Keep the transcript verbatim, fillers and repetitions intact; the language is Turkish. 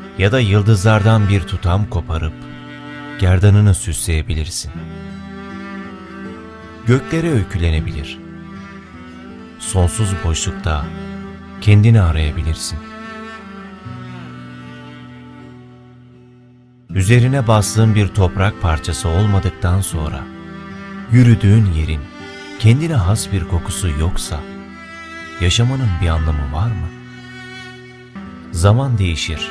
Ya da yıldızlardan bir tutam koparıp gerdanını süsleyebilirsin. Göklere öykülenebilir. Sonsuz boşlukta kendini arayabilirsin. Üzerine bastığın bir toprak parçası olmadıktan sonra, yürüdüğün yerin kendine has bir kokusu yoksa, yaşamanın bir anlamı var mı? Zaman değişir,